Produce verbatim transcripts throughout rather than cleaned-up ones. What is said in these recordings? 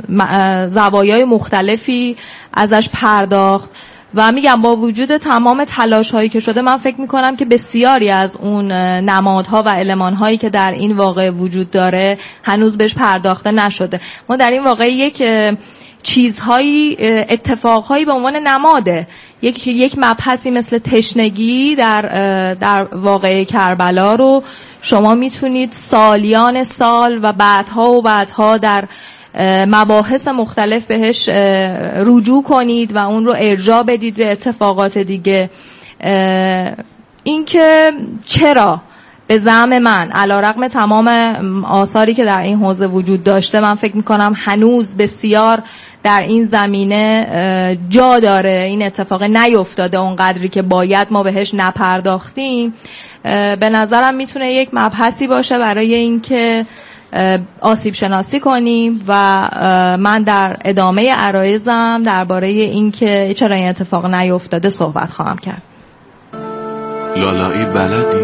زوایای مختلفی ازش پرداخت و میگم با وجود تمام تلاش هایی که شده من فکر میکنم که بسیاری از اون نمادها و المان هایی که در این واقعه وجود داره هنوز بهش پرداخته نشده. ما در این واقعه یک چیزهایی اتفاقهایی به عنوان نماده، یک یک مبحثی مثل تشنگی در در واقعه کربلا رو شما میتونید سالیان سال و بعدها و بعدها در مباحث مختلف بهش رجوع کنید و اون رو ارجاع بدید به اتفاقات دیگه. این که چرا به زعم من علیرغم تمام آثاری که در این حوزه وجود داشته من فکر میکنم هنوز بسیار در این زمینه جا داره این اتفاق نیفتاده اونقدری که باید ما بهش نپرداختیم، به نظرم میتونه یک مبحثی باشه برای اینکه آسیب شناسی کنیم و من در ادامه عرایزم درباره اینکه چرا این اتفاق نیفتاده صحبت خواهم کرد. لالایی بلدی؟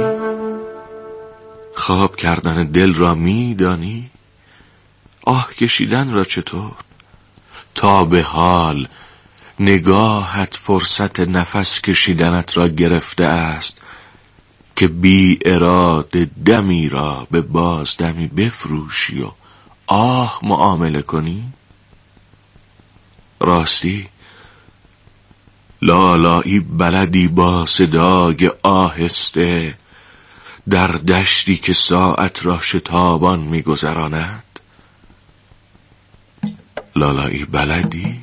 خواب کردن دل را میدانی؟ آه کشیدن را چطور؟ تا به حال نگاهت فرصت نفس کشیدنت را گرفته است که بی اراده دمی را به باز دمی بفروشی و آه معامله کنی؟ راستی لالایی بلدی با صدای آهسته در دشتی که ساعت را شتابان می‌گذراند؟ لالایی بلدی؟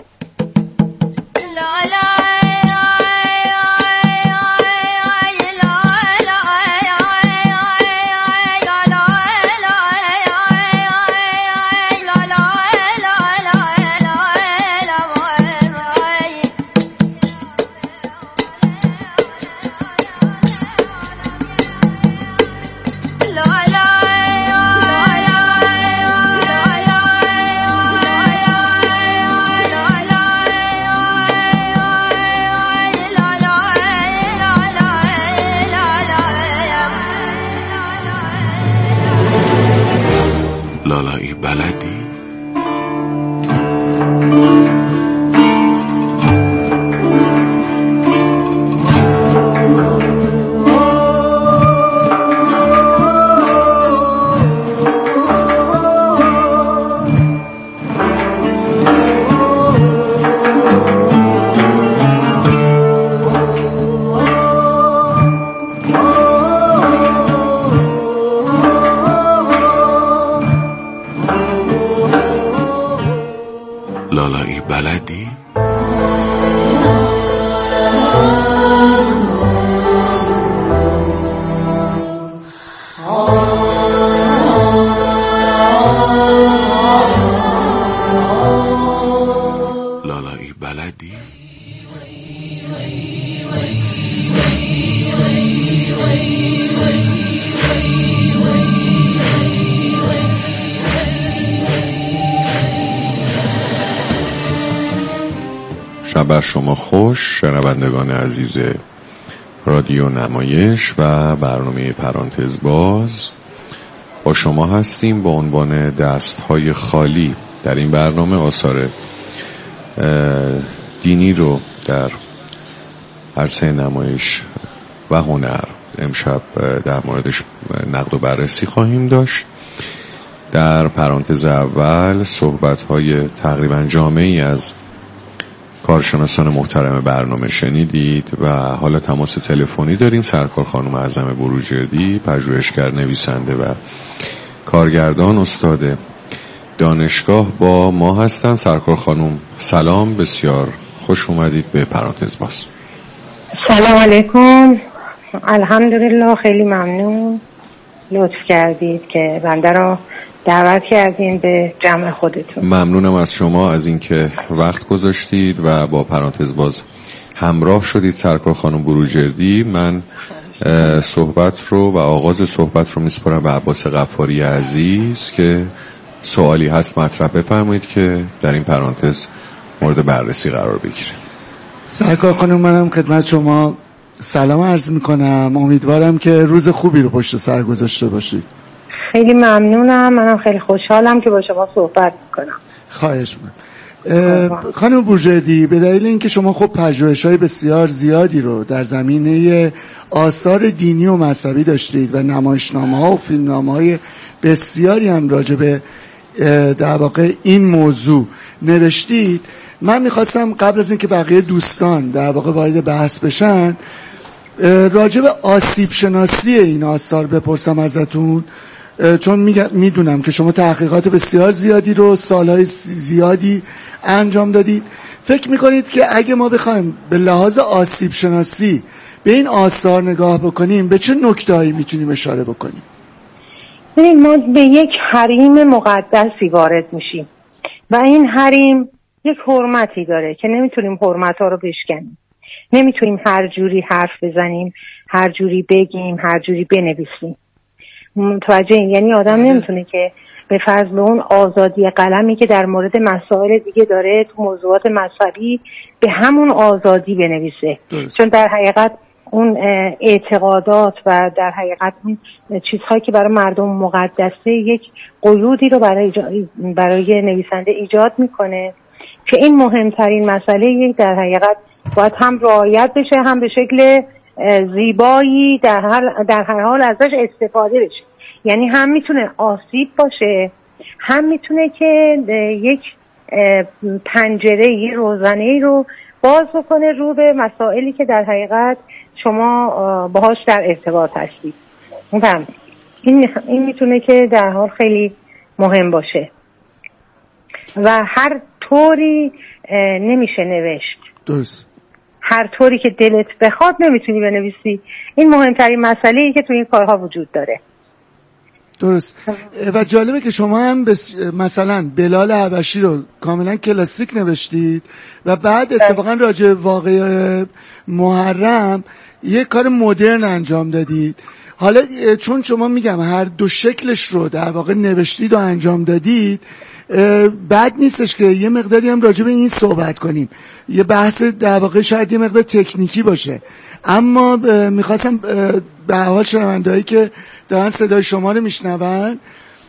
لالایی بلدی؟ لالایی بلدی؟ لالایی بلدی؟ شب بر شما خوش شنوندگان عزیز رادیو نمایش و برنامه پرانتز باز. با شما هستیم با عنوان دستهای خالی. در این برنامه آثار دینی رو در عرصه نمایش و هنر امشب در موردش نقد و بررسی خواهیم داشت. در پرانتز اول صحبت‌های تقریبا جامعی از کارشناسان محترم برنامه شنیدید و حالا تماس تلفنی داریم. سرکار خانم اعظم بروجردی، پژوهشگر، نویسنده و کارگردان، استاد دانشگاه با ما هستن. سرکار خانم سلام، بسیار خوش اومدید به پرانتز باز. سلام علیکم. الحمدلله، خیلی ممنون لطف کردید که بنده را دعوت کردین به جمع خودتون. ممنونم از شما از اینکه وقت گذاشتید و با پرانتز باز همراه شدید. سرکار خانم بروجردی، من صحبت رو و آغاز صحبت رو میسپارم به عباس غفاری عزیز که سوالی هست مطرح بفرمایید که در این پرانتز مورد بررسی قرار بگیره. سرکار خانم، منم خدمت شما سلام عرض میکنم. امیدوارم که روز خوبی رو پشت سر گذاشته باشید. خیلی ممنونم. منم خیلی خوشحالم که با شما صحبت میکنم. خواهش می‌کنم. خانم بروجردی، به دلیل اینکه شما خب پژوهش‌های بسیار زیادی رو در زمینه آثار دینی و مذهبی داشتید و نمایشنامه‌ها و فیلمنامه‌های بسیاری هم راجع به در واقع این موضوع نوشتید، من میخواستم قبل از اینکه بقیه دوستان در واقع وارد بحث بشن راجع به آسیب شناسی این آثار بپرسم ازتون، چون میدونم که شما تحقیقات بسیار زیادی رو سالهای زیادی انجام دادید. فکر میکنید که اگه ما بخوایم به لحاظ آسیب شناسی به این آثار نگاه بکنیم به چه نکته‌ای میتونیم اشاره بکنیم؟ ببین، ما به یک حریم مقدسی وارد میشیم و این حریم یک حرمتی داره که نمیتونیم حرمت‌ها رو بشکنیم، نمیتونیم هر جوری حرف بزنیم، هر جوری بگیم، هر جوری بنویسیم. متوجه این؟ یعنی آدم نمیتونه که به فرض به اون آزادی قلمی که در مورد مسائل دیگه داره تو موضوعات مذهبی به همون آزادی بنویسه، چون در حقیقت اون اعتقادات و در حقیقت اون چیزهایی که برای مردم مقدسه یک قیودی رو برای برای نویسنده ایجاد میکنه که این مهمترین مسئله یک در حقیقت باید هم رعایت بشه، هم به شکل زیبایی در هر در هر حال ازش استفاده بشه. یعنی هم میتونه آسیب باشه، هم میتونه که یک پنجره یه روزنه‌ای رو باز بکنه رو به مسائلی که در حقیقت شما باهاش در ارتباط هستید. این این میتونه که در حال خیلی مهم باشه و هر طوری نمیشه نوشت. درست. هر طوری که دلت بخواد نمیتونی بنویسی. این مهمترین مسئله‌ای که تو این کارها وجود داره. درست. و جالبه که شما هم بس مثلا بلال حبشی رو کاملا کلاسیک نوشتید و بعد اتفاقا راجع واقعه محرم یه کار مدرن انجام دادید. حالا چون شما میگم هر دو شکلش رو در واقع نوشتید و انجام دادید، بد نیستش که یه مقداری هم راجع به این صحبت کنیم. یه بحث در واقع شاید یه مقدار تکنیکی باشه، اما میخواستم به حال شنوندهایی که دارن صدای شما رو میشنون،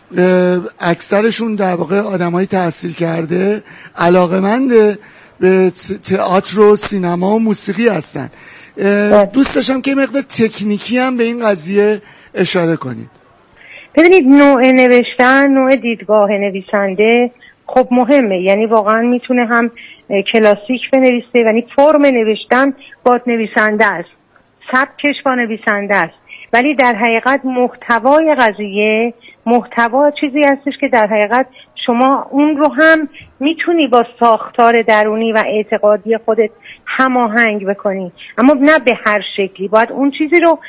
اکثرشون در واقع آدمای تحصیل کرده، علاقه‌مند به تئاتر و سینما و موسیقی هستن. دوست داشتم که مقدار تکنیکی هم به این قضیه اشاره کنید. ببینید، نوع نوشتن، نوع دیدگاه نویسنده خب مهمه. یعنی واقعا میتونه هم کلاسیک بنویسه، یعنی فرم نوشتن با نویسنده است، سبکش با نویسنده است، ولی در حقیقت محتوای قضیه محتوا چیزی هستش که در حقیقت شما اون رو هم میتونی با ساختار درونی و اعتقادی خودت هماهنگ بکنی، اما نه به هر شکلی. باید اون چیزی رو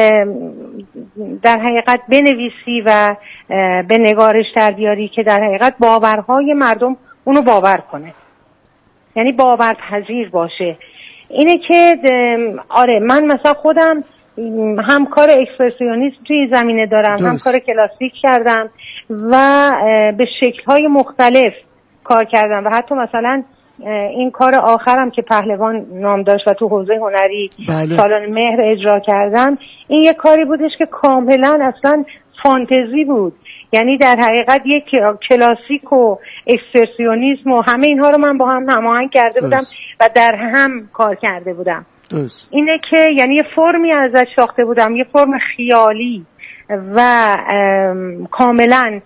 در حقیقت بنویسی و به نگارش در بیاری که در حقیقت باورهای مردم اونو باور کنه، یعنی باورپذیر باشه. اینه که آره، من مثلا خودم هم کار اکسپرسیونیسم توی زمینه دارم، هم کار کلاسیک کردم و به شکل‌های مختلف کار کردم و حتی مثلا این کار آخرم که پهلوان نام داشت و تو حوزه هنری بله. سالن مهر اجرا کردم، این یک کاری بودش که کاملا اصلا فانتزی بود. یعنی در حقیقت یک کلاسیک و اکسپرسیونیسم و همه اینها رو من با هم هماهنگ کرده بودم درست. و در هم کار کرده بودم. درست. اینه که یعنی یه فرمی ازش ساخته بودم، یه فرم خیالی و کاملا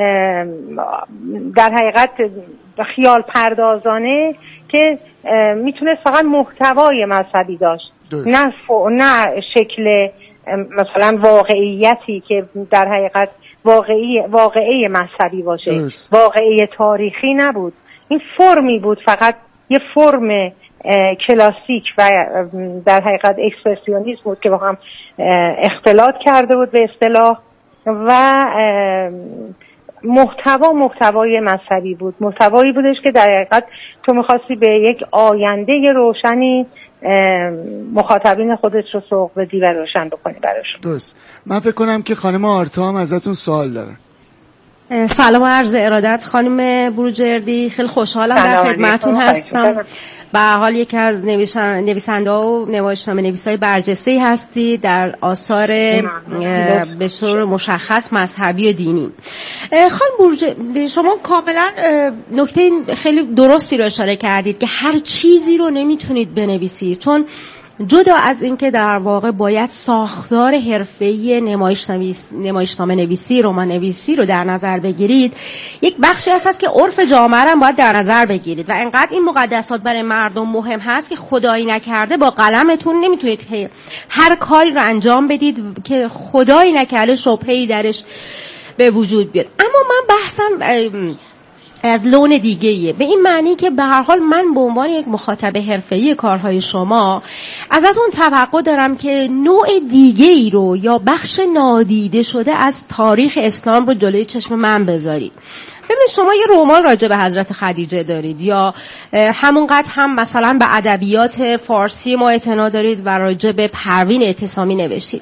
در حقیقت خیال پردازانه که میتونه فقط محتوای مذهبی داشت، نه ف... نه شکل مثلا واقعیتی که در حقیقت واقعی واقعی مذهبی باشه درست. واقعی تاریخی نبود. این فرمی بود، فقط یه فرم کلاسیک و در حقیقت اکسپرسیونیسم بود که با هم اختلاط کرده بود به اصطلاح و محتوا محتوای مذهبی بود، محتوایی بودش که در حقیقت تو می‌خواستی به یک آینده روشنی مخاطبین خودت رو سوق بدی و روشن بکنی براشون. درست. من فکر کنم که خانم آرتا هم ازتون سوال دارن. سلام و عرض ارادت خانم بروجردی، خیلی خوشحالم در خدمتتون هستم. به هر حال یکی از نویسنده و نمایشنامه نویسای برجسته هستی در آثار به طور مشخص مذهبی و دینی. خانم بورجه، شما کاملا نکته خیلی درستی رو اشاره کردید که هر چیزی رو نمیتونید بنویسید، چون جدا از اینکه در واقع باید ساختار حرفه‌ای نمایشنامه نویسی، رمان نویسی رو در نظر بگیرید، یک بخشی هست که عرف جامعه رو باید در نظر بگیرید و انقدر این مقدسات برای مردم مهم هست که خدایی نکرده با قلمتون نمیتونید هر کاری رو انجام بدید که خدایی نکرده شبهه‌ای درش به وجود بیاد. اما من بحثم از لون دیگه ایه، به این معنی که به هر حال من به عنوان یک مخاطب حرفه‌ای کارهای شما ازتون توقع دارم که نوع دیگه ای رو یا بخش نادیده شده از تاریخ اسلام رو جلوی چشم من بذارید. ببینید شما یه رمان راجع به حضرت خدیجه دارید یا همونقدر هم مثلا به ادبیات فارسی ما اعتنا دارید و راجع به پروین اعتصامی نوشتید.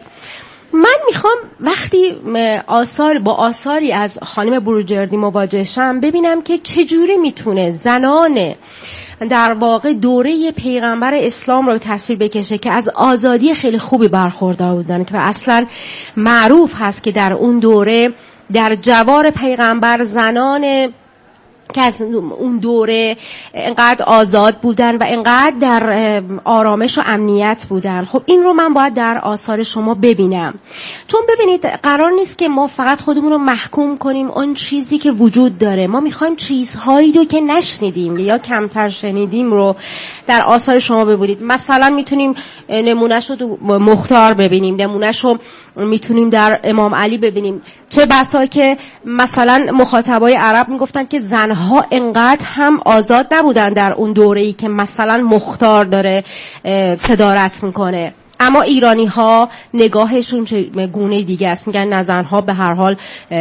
من میخوام وقتی آثار با آثاری از خانم بروجردی مواجه شم ببینم که چجوری میتونه زنان در واقع دوره پیغمبر اسلام رو تصویر بکشه که از آزادی خیلی خوبی برخوردار بودن که اصلا معروف هست که در اون دوره در جوار پیغمبر زنان که از اون دوره انقدر آزاد بودن و انقدر در آرامش و امنیت بودن. خب این رو من باید در آثار شما ببینم، چون ببینید قرار نیست که ما فقط خودمون رو محکوم کنیم اون چیزی که وجود داره. ما میخوایم چیزهایی رو که نشنیدیم یا کمتر شنیدیم رو در آثار شما ببینید. مثلا میتونیم نمونهش رو مختار ببینیم، نمونهش رو میتونیم در امام علی ببینیم. چه بسا که مثلا مخاطبای عرب میگفتن که زنها انقدر هم آزاد نبودن در اون دوره‌ای که مثلا مختار داره صدارت میکنه، اما ایرانی ها نگاهشون گونه دیگه است. میگن نه، زنها به هر حال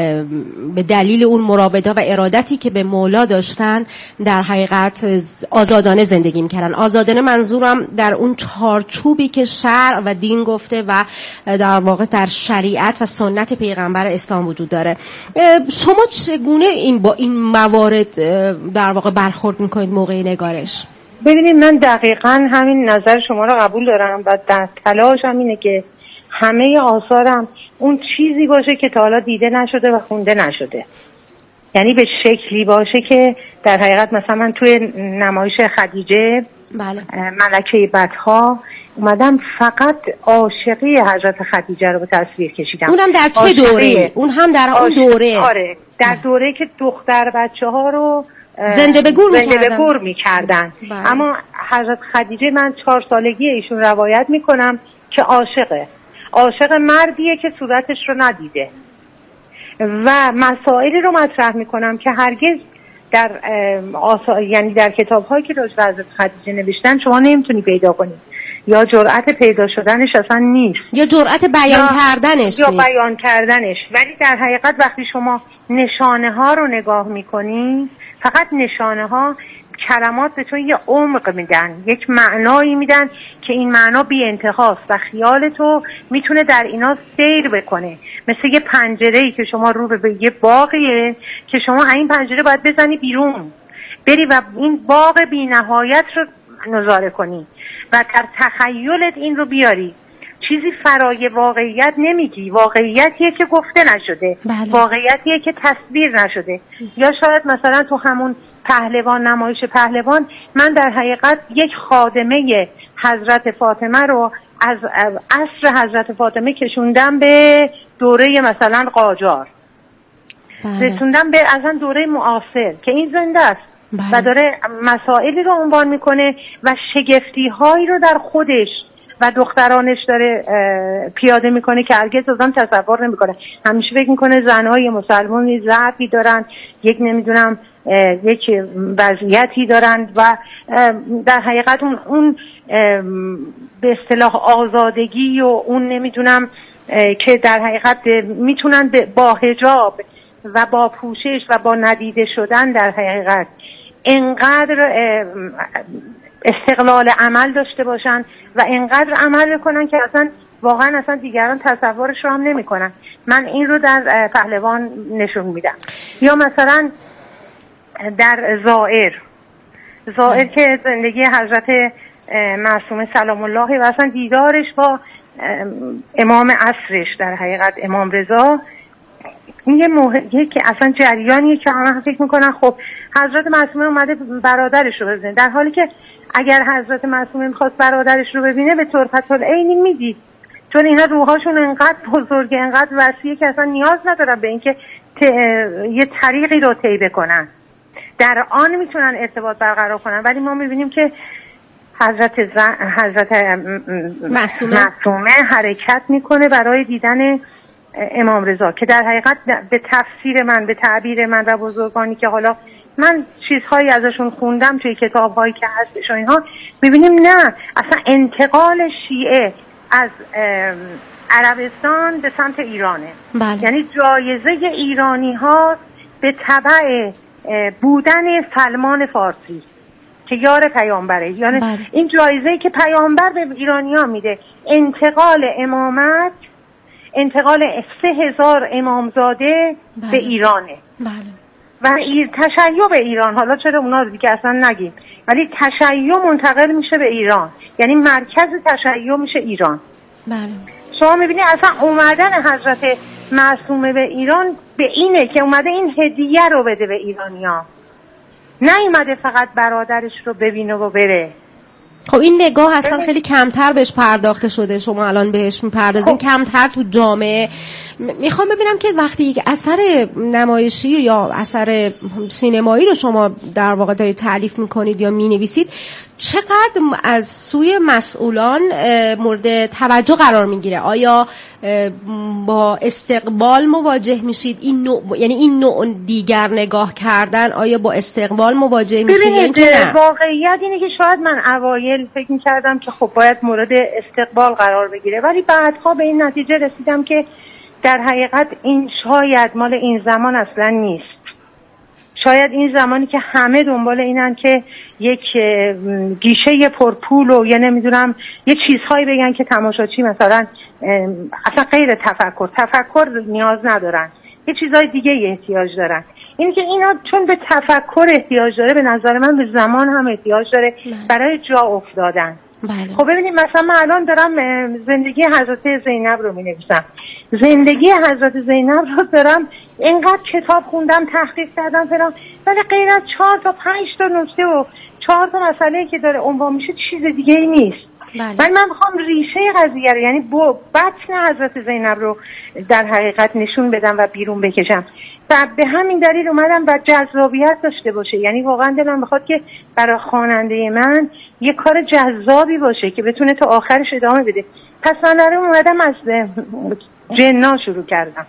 به دلیل اون مراوده و ارادتی که به مولا داشتن در حقیقت آزادانه زندگی میکردن. آزادانه منظورم در اون چارچوبی که شرع و دین گفته و در واقع در شریعت و سنت پیغمبر اسلام وجود داره. شما چگونه این با این موارد در واقع برخورد میکنید موقع نگارش؟ ببینید من دقیقاً همین نظر شما رو قبول دارم و در تلاشم اینه که همه آثارم اون چیزی باشه که تا حالا دیده نشده و خونده نشده، یعنی به شکلی باشه که در حقیقت مثلا من توی نمایش خدیجه بله. ملکه بدها اومدم فقط عاشقی حضرت خدیجه رو به تصویر کشیدم. اونم در چه دوره؟ اون هم در اون دوره. آره، در دوره که دختر بچه ها رو زنده به گور زنده به گور میکردن. اما حضرت خدیجه من چهار سالگی ایشون روایت میکنم که عاشقه عاشق مردیه که صورتش رو ندیده و مسائلی رو مطرح میکنم که هرگز در آسا... یعنی در کتاب‌هایی که راجع به حضرت خدیجه نوشتن شما نمیتونی پیدا کنی، یا جرأت پیدا شدنش اصلا نیست، یا جرأت بیان یا... کردنش یا نیست. بیان کردنش. ولی در حقیقت وقتی شما نشانه ها رو نگاه میکنی، فقط نشانه ها کلمات به تو یه عمق میدن، یک معنایی میدن که این معنا بی انتهاست و خیال تو میتونه در اینا سیر بکنه، مثل یه پنجره‌ای که شما رو به یه باغیه که شما این پنجره باید بزنی بیرون بری و این باغ بی نهایت رو نظاره کنی و در تخیلت این رو بیاری. چیزی فرای واقعیت نمیگی، واقعیتیه که گفته نشده. بله. واقعیتیه که تصویر نشده. یا شاید مثلا تو همون پهلوان، نمایش پهلوان، من در حقیقت یک خادمه حضرت فاطمه رو از عصر حضرت فاطمه کشوندم به دوره مثلا قاجار. بله. رسوندم به اصلا دوره معاصر که این زنده است. بله. و داره مسائلی رو عنوان میکنه و شگفتی هایی رو در خودش و دخترانش داره پیاده میکنه که هرگز آدم تصور نمیکنه. همیشه فکر میکنه زنهای مسلمانی ضعفی دارن، یک نمیدونم یک وضعیتی دارن و در حقیقت اون, اون به اصطلاح آزادگی و اون نمیدونم که در حقیقت میتونن با حجاب و با پوشش و با ندیده شدن در حقیقت انقدر استقلال عمل داشته باشن و انقدر عمل بکنن که اصلا واقعا اصلا دیگران تصورش رو هم نمی کنن. من این رو در پهلوان نشون میدم. یا مثلا در زائر زائر که زندگی حضرت معصومه سلام الله و اصلا دیدارش با امام عصرش در حقیقت امام رضا این یه موقعیه که اصلا جریانیه که همه فکر میکنن خب حضرت معصومه اومده برادرش رو ببینه، در حالی که اگر حضرت معصومه میخواست برادرش رو ببینه به طرفت العینی میدید، چون اینا روحاشون انقدر بزرگه انقدر وسیعه که اصلا نیاز ندارن به اینکه ت... یه طریقی رو طی بکنن، در آن میتونن ارتباط برقرار کنن. ولی ما میبینیم که حضرت زن... حضرت معصومه. معصومه حرکت میکنه برای دیدن امام رضا که در حقیقت به تفسیر من، به تعبیر من و بزرگانی که حالا من چیزهایی ازشون خوندم توی کتابهایی که هستش و اینها، میبینیم نه اصلا انتقال شیعه از عربستان به سمت ایرانه. بله. یعنی جایزه ایرانی ها به تبع بودن سلمان فارسی که یار پیامبره، یعنی بله. این جایزه‌ای که پیامبر به ایرانی ها میده، انتقال امامت، انتقال سه هزار امامزاده بله. به ایرانه. بله. و ایر تشیع به ایران، حالا چرا اونا رو دیگه اصلا نگیم، ولی تشیع منتقل میشه به ایران، یعنی مرکز تشیع میشه ایران. بله. شما میبینید اصلا اومدن حضرت معصومه به ایران به اینه که اومده این هدیه رو بده به ایرانی‌ها، نه اومده فقط برادرش رو ببینه و بره. خب این نگاه اصلا خیلی کمتر بهش پرداخته شده، شما الان بهش میپردازین. خب. کمتر تو جامعه. میخوام ببینم که وقتی یک اثر نمایشی یا اثر سینمایی رو شما در واقع دارید تألیف میکنید یا مینویسید، چقدر از سوی مسئولان مورد توجه قرار میگیره؟ آیا با استقبال مواجه میشید؟ این نوع، یعنی این نوع دیگر نگاه کردن، آیا با استقبال مواجه میشید؟ ببینید واقعیت اینه که شاید من اوایل فکر میکردم که خب باید مورد استقبال قرار بگیره، ولی بعدها به این نتیجه رسیدم که در حقیقت این شاید مال این زمان اصلا نیست. شاید این زمانی که همه دنبال اینن که یک گیشه پرپول و یا نمیدونم یه چیزهایی بگن که تماشاچی مثلا اصلا غیر تفکر تفکر نیاز ندارن، یه چیزهای دیگه احتیاج دارن. اینی که اینا چون به تفکر احتیاج داره، به نظر من به زمان هم احتیاج داره برای جا افتادن. بله. خب ببینید مثلا من الان دارم زندگی حضرت زینب رو می نویسم، زندگی حضرت زینب رو دارم اینقدر کتاب خوندم، تحقیق کردم فلان، ولی غیر از چهار تا پنج تا نکته و چهار تا مسئله که داره عنوان میشه چیز دیگه ای نیست. بله. ولی من میخوام ریشه قضیه رو، یعنی با بطن حضرت زینب رو در حقیقت نشون بدم و بیرون بکشم و به همین دلیل اومدم و جذابیت داشته باشه. یعنی واقعا دلم میخواد که برای خواننده من یه کار جذابی باشه که بتونه تا آخرش ادامه بده. پس من در اومدم از جن‌ها شروع کردم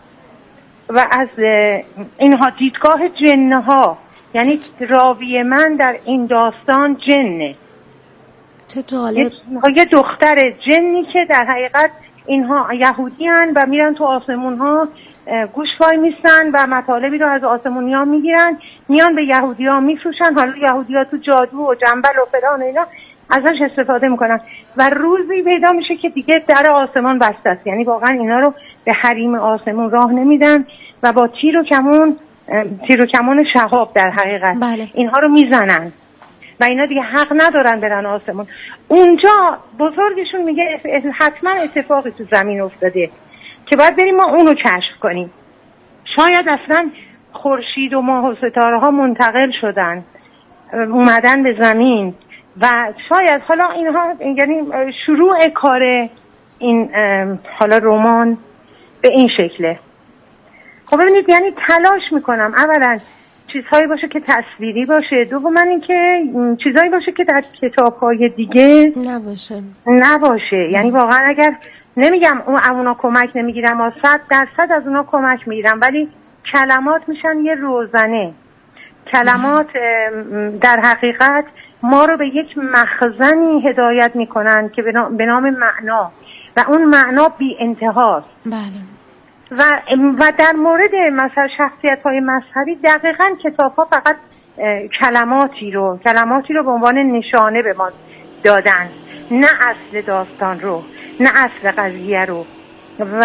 و از اینها دیدگاه جن‌ها، یعنی راوی من در این داستان جنه. چه جالب. یه دختر جنی که در حقیقت اینها یهودی هن و میرن تو آسمون ها گوش وای میستن و مطالبی رو از آسمونی ها میگیرن، میان به یهودی ها میفروشن. حالا یهودی ها تو جادو و جنبل و فلان اینا ازش استفاده میکنن و روزی پیدا میشه که دیگه در آسمان بسته است، یعنی واقعا اینا رو به حریم آسمون راه نمیدن و با تیر و کمون تیر و کمون شهاب در حقیقت بله. اینها رو میزنن و اینا دیگه حق ندارن برن آسمون. اونجا بزرگشون میگه حتما اتفاقی تو زمین افتاده که باید بریم ما اونو کشف کنیم. شاید اصلا خورشید و ماه و ستاره ها منتقل شدن اومدن به زمین و شاید حالا اینها، یعنی شروع کار این حالا رمان به این شکله. خب ببینید یعنی تلاش میکنم اولا چیزهایی باشه که تصویری باشه، دوما اینکه چیزهایی باشه که در کتاب‌های دیگه نباشه نباشه یعنی واقعا اگر نمیگم اون اونا کمک نمیگیرم، اما صد درصد از اونا کمک میگیرم، ولی کلمات میشن یه روزنه. کلمات در حقیقت ما رو به یک مخزنی هدایت میکنن که به نام معنا و اون معنا بی انتهاست. بله. و و در مورد مثلا شخصیت‌های مذهبی دقیقاً کتاب‌ها فقط کلماتی رو کلماتی رو به عنوان نشانه به ما دادن، نه اصل داستان رو، نه اصل قضیه رو. و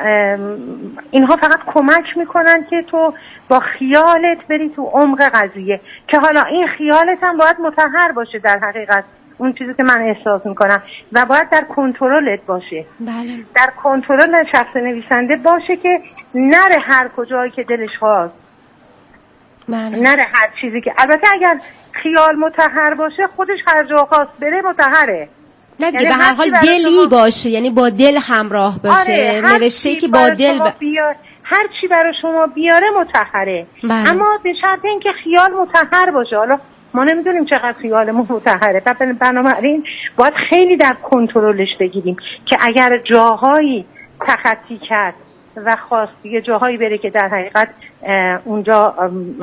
اینها فقط کمک میکنن که تو با خیالت بری تو عمق قضیه، که حالا این خیالت هم باید مطهر باشه در حقیقت، اون چیزی که من احساس میکنم، و باید در کنترلت باشه. بله. در کنترل شخص نویسنده باشه که نره هر کجایی که دلش خواست. بله. نره هر چیزی که، البته اگر خیال مطهر باشه خودش هر جا خواست بره مطهره. نه دیگه به هر حال دلی شما... باشه، یعنی با دل همراه باشه. آره، نوشته که با دل ب... بیار... هر چی برای شما بیاره مطهره. بله. اما به شرط اینکه خیال مطهر باشه. حالا ما نمیدونیم چقدر خیالمون مطهره، بنابراین باید خیلی در کنترلش بگیریم که اگر جاهایی تخطی کرد و خواست یه جاهایی بره که در حقیقت اونجا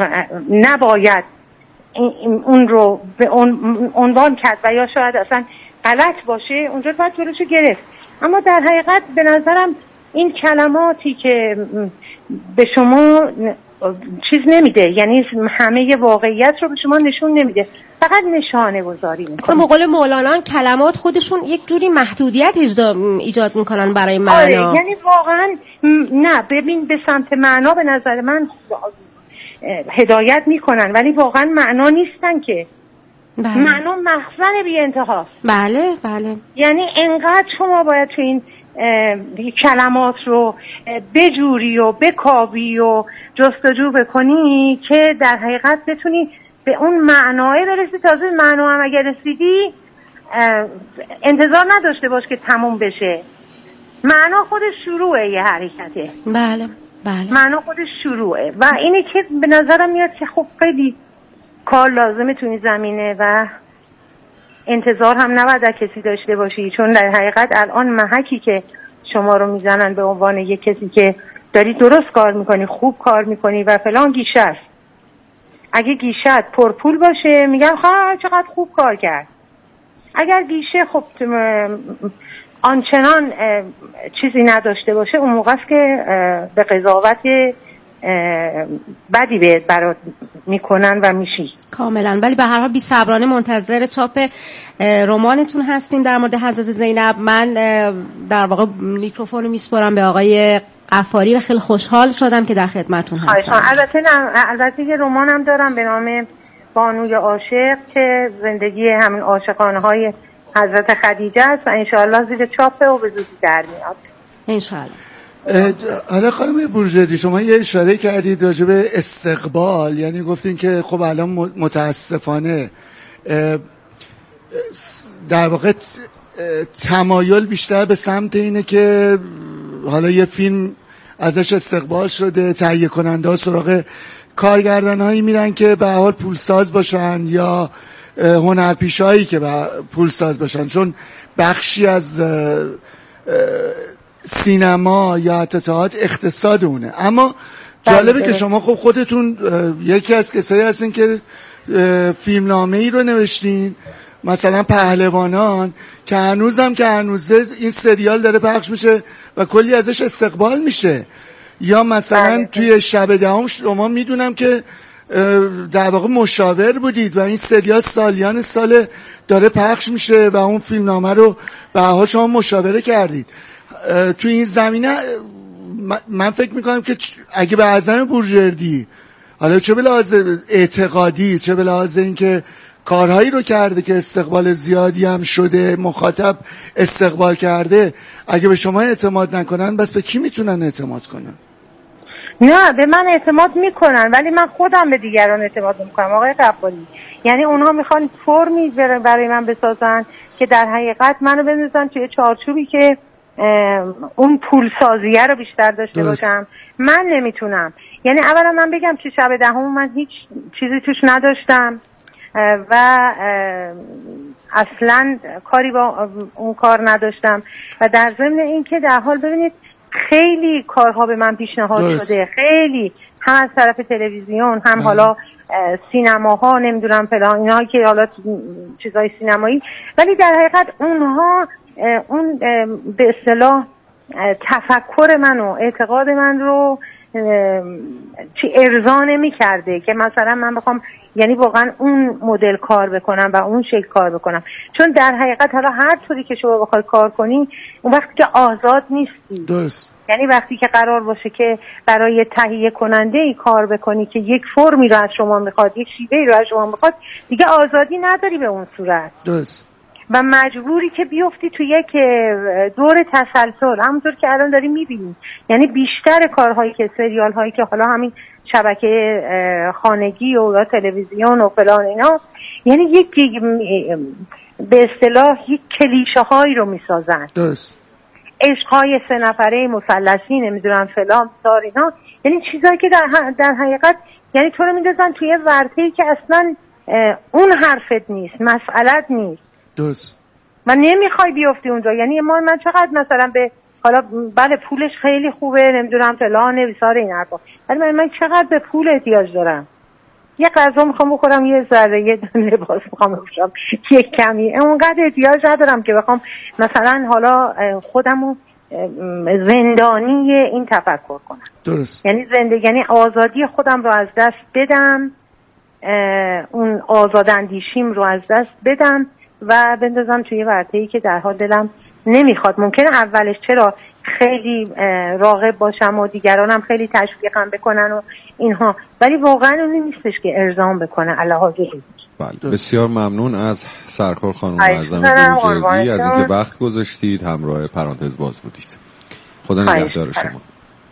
نباید اون رو به عنوان کرد و یا شاید اصلا غلط باشه، اونجا باید جلوشو گرفت. اما در حقیقت به نظرم این کلماتی که به شما چیز نمیده، یعنی همه واقعیت رو به شما نشون نمیده، فقط نشانه گذاری میکنه. اصلا مقال مولانا کلمات خودشون یک جوری محدودیت ایجاد میکنن برای معنا. آره، یعنی واقعا نه، ببین به سمت معنا به نظر من هدایت میکنن ولی واقعا معنا نیستن که. بله. معنا مخزن بی انتهاست. بله بله. یعنی انقدر شما باید تو این کلمات رو بجوری و بکاوی و جستجو بکنی که در حقیقت بتونی به اون معنای برسی. تازه معنا هم اگر رسیدی انتظار نداشته باش که تموم بشه. معنا خودش شروعه یه حرکته. بله بله. معنا خودش شروعه و اینه که به نظرم میاد که خب خیلی کار لازمه تو این زمینه و انتظار هم نباید از کسی داشته باشی، چون در حقیقت الان محکی که شما رو میزنن به عنوان یک کسی که داری درست کار میکنی، خوب کار میکنی و فلان گیشه است. اگه گیشه‌ت پرپول باشه میگن خواه چقدر خوب کار کرد. اگر گیشه خب آنچنان چیزی نداشته باشه اون موقع است که به قضاوت بدی بهت برات میکنن و میشی. کاملا. ولی به هر حال بی‌صبرانه منتظر چاپ رمانتون هستیم در مورد حضرت زینب. من در واقع میکروفون رو میسپارم به آقای غفاری و خیلی خوشحال شدم که در خدمتتون هستم. البته البته یه رمانم دارم به نام بانوی عاشق که زندگی همین عاشقانه‌های حضرت خدیجه است و انشاءالله زیر چاپه و به زودی در میاد. انشاءالله. حالا خانم بورژردی شما یه اشاره کردید راجع به استقبال، یعنی گفتین که خب الان متاسفانه در واقع تمایل بیشتر به سمت اینه که حالا یه فیلم ازش استقبال شده، تهیه کننده ها سراغ کارگردان هایی میرن که به حال پولساز باشن یا هنرپیشهایی که پولساز باشن، چون بخشی از سینما یا حتی تئاتر اقتصاد اونه. اما جالبه که شما خب خودتون یکی از کسایی هستین که فیلمنامه ای رو نوشتین، مثلا پهلوانان، که هنوزم که هنوزه این سریال داره پخش میشه و کلی ازش استقبال میشه. یا مثلا بله. توی شب دهم شما میدونم که در واقع مشاور بودید و این سریال سالیان سال داره پخش میشه و اون فیلمنامه رو به هر حال شما مشاوره کردید. توی این زمینه من فکر میکنم که اگه به اعظم بورژردی حالا چه به لحاظ اعتقادی چه به لحاظ اینکه کارهایی رو کرده که استقبال زیادی هم شده، مخاطب استقبال کرده، اگه به شما اعتماد نکنن بس به کی میتونن اعتماد کنن؟ نه، به من اعتماد میکنن ولی من خودم به دیگران اعتماد میکنم آقای غفاری. یعنی اونها میخوان فرمی برای من بسازن که در حقیقت منو بندازن توی چارچوبی که اون پولسازیه رو بیشتر داشته درست. باشم. من نمیتونم. یعنی اولا من بگم که شب دهم من هیچ چیزی توش نداشتم و اصلا کاری با اون کار نداشتم و در ضمن این که در حال ببینید خیلی کارها به من پیشنهاد درست. شده، خیلی هم از طرف تلویزیون هم اه. حالا سینماها نمیدونم فلان اینها که حالا چیزای سینمایی، ولی در حقیقت اونها اون به اصطلاح تفکر من و اعتقاد من رو چی ارضا نمی کرده که مثلا من بخوام یعنی واقعا اون مدل کار بکنم و اون شکل کار بکنم. چون در حقیقت حالا هر طوری که شما بخوای کار کنی اون وقتی که آزاد نیستی. درست. یعنی وقتی که قرار باشه که برای تهیه کننده ای کار بکنی که یک فرمی رو از شما میخواد، یک شیوهی رو از شما میخواد، دیگه آزادی نداری به اون صورت. درست. و مجبوری که بیفتی تو یک دور تسلسل، همونطور که الان داریم میبینیم. یعنی بیشتر کارهایی که سریال هایی که حالا همین شبکه خانگی و یا تلویزیون و فلان اینا، یعنی یک به اصطلاح یک کلیشه هایی رو میسازن. درست. عشقهای سه نفره مثلثی نمیدونم فلان سار اینا، یعنی چیزایی که در, در حقیقت یعنی تو رو میندازن توی ورطه‌ای که اصلا اون حرفت نیست، مسئلت نیست. درست. من نمیخوای بیفتی اونجا. یعنی ما من چقدر مثلا به حالا بله پولش خیلی خوبه نمیدونم فلان نویسار این حرفا، ولی من, من چقدر به پول احتیاج دارم؟ یه غذا میخوام بخورم، یه ذره، یه لباس میخوام بپوشم، یک کمی، اونقدر احتیاج ندارم که بخوام مثلا حالا خودمو زندانی این تفکر کنم. درست. یعنی زندگی، یعنی آزادی خودم رو از دست بدم، اون آزاداندیشیم رو از دست بدم و بندازم توی ورطه‌ای که در حال دلم نمیخواد. ممکنه اولش چرا خیلی راغب باشم و دیگرانم خیلی تشویقم بکنن و اینها، ولی واقعا اون نیستش که ارضام بکنه الهاجه. بله، بسیار ممنون از سرکار خانم معظم بروجردی از اینکه وقت گذاشتید همراه پرانتز باز بودید. خدا نگهدار شما.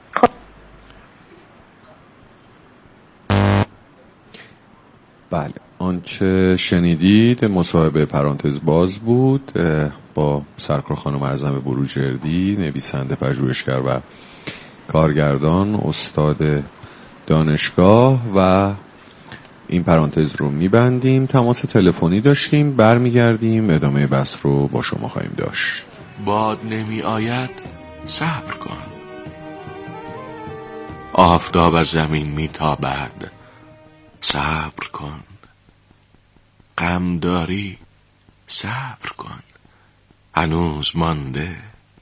بله، آنچه شنیدید مصاحبه پرانتز باز بود با سرکار خانم معظم بروجردی، نویسنده، پژوهشگر و کارگردان، استاد دانشگاه. و این پرانتز رو میبندیم. تماس تلفنی داشتیم، برمیگردیم ادامه بحث رو با شما خواهیم داشت. باد نمی آید صبر کن، آفتاب از زمین میتابد صبر کن، غم داری صبر کن، هنوز مانده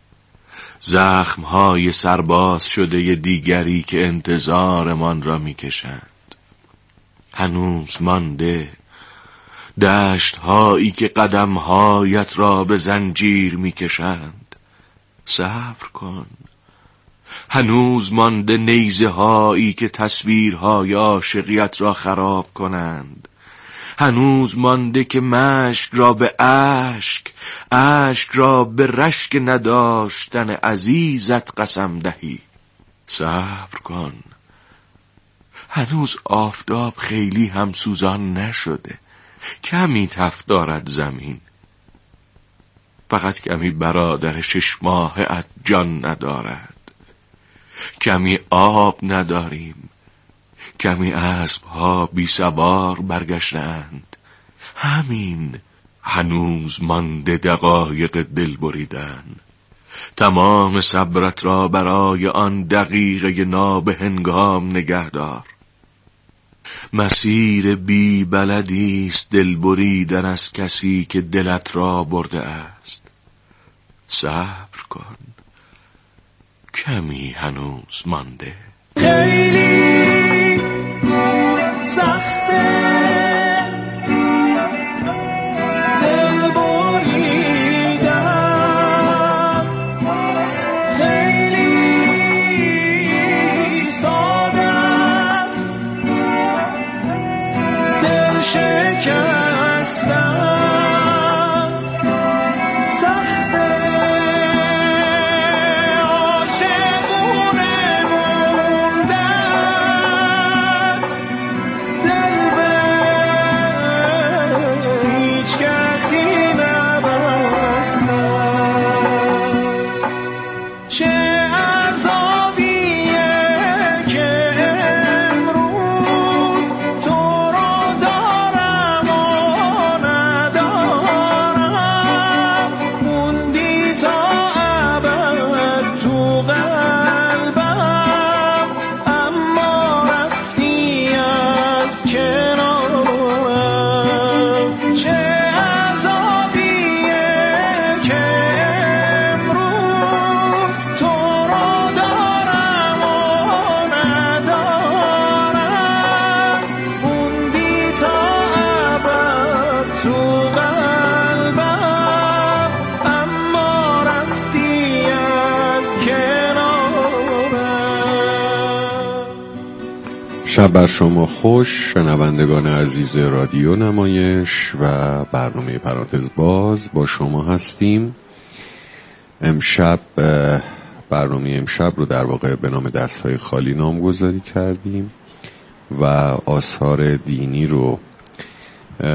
زخمهای سرباز شده دیگری که انتظارمان را میکشند. هنوز مانده دشتهایی که قدمهایت را به زنجیر میکشند. صبر کن. هنوز مانده نیزه هایی که تصویرهای عاشقیت را خراب کنند. هنوز مانده که مشک را به اشک، اشک را به رشک نداشتن عزیزت قسم دهی. صبر کن. هنوز آفتاب خیلی هم سوزان نشده، کمی تف دارد زمین. فقط کمی برادر شش ماهه ات جان ندارد. کمی آب نداریم، کمی اسب‌ها بی سوار برگشتند. همین. هنوز مانده دقایق دل بریدن. تمام صبرت را برای آن دقیقه نابهنگام نگه دار. مسیر بی بلدی است دل بریدن از کسی که دلت را برده است. صبر کن، کمی هنوز مانده. خیلی سخته دل بریدن، خیلی ساده است دل شکستن. شب بر شما خوش، شنوندگان عزیز رادیو نمایش و برنامه پرانتز باز با شما هستیم. امشب برنامه امشب رو در واقع به نام دست‌های خالی نامگذاری کردیم و آثار دینی رو